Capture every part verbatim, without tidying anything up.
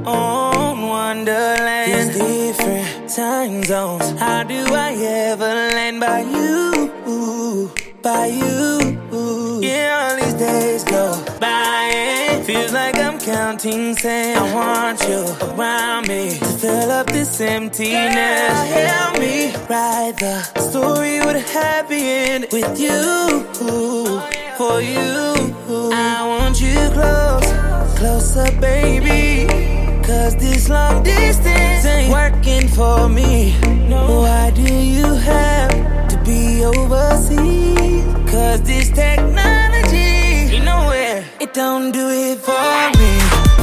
own wonderland. These different time zones, how do I ever land by you, by you? Yeah, all these days go by and feels like I'm counting sand. I want you around me to fill up this emptiness. Girl, help me write the story with a happy end with you, for you. I want you close, closer, baby, cause this long distance ain't working for me. Why do you have to be overseas? Cause this technology, you know where, it don't do it for me.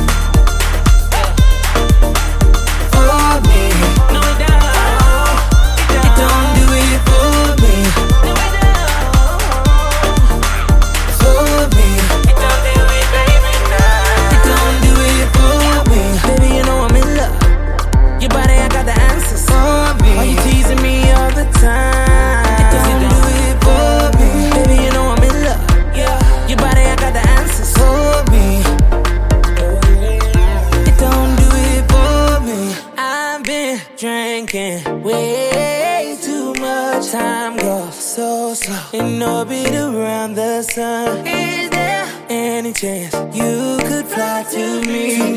For me. No, it don't. It don't do it for me. No, it don't. For me. It don't do it, baby, nah. It don't do it for me. Baby, you know I'm in love. Your body, I got the answers for me. Why you teasing me all the time? It doesn't do it for me. Baby, you know I'm in love. Yeah. Your body, I got the answers for me. It don't do it for me. I've been drinking way too much. Time goes so slow in orbit around the sun. Is there any chance you could fly to me? To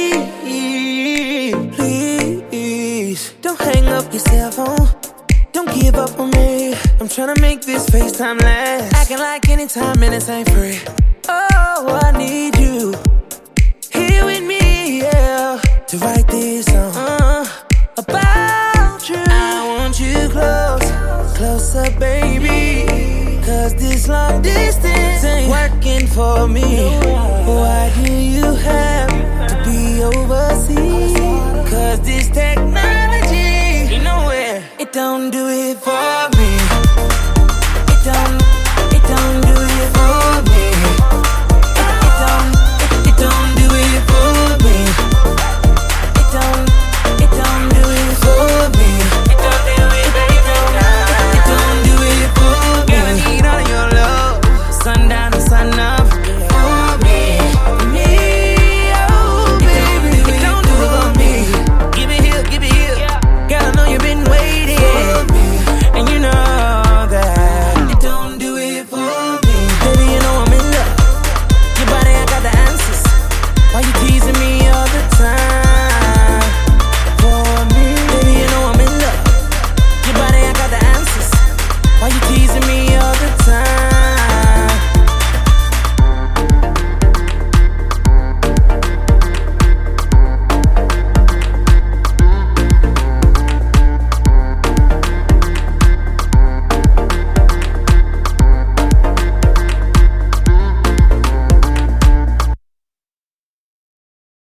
me, please. Don't hang up your cell phone. Don't give up on me. I'm tryna make this FaceTime last. Acting like anytime minutes ain't free. Oh, I need you here with me, yeah, to write this song uh, about you. I want you close, closer, baby, cause this long distance ain't working for me. Why do you have to be overseas? Cause this technology, you know where, it don't do it for me. It don't, it don't do it for me. It, it don't, it, it don't do it for me. It don't, it don't do it for me. It don't do it, baby, nah. It don't do it for me. Girl, I need all of your love, sundown to sun up for me. Me, oh baby, it don't do it for me. Give it here, give it here. Girl, I know you've been waiting for me, and you know that it don't do it for me. Baby, you know I'm in love. Your body, I got the answers. Why you teasing me all the time? For me, baby, you know I'm in love. Your body, I got the answers. Why you teasing me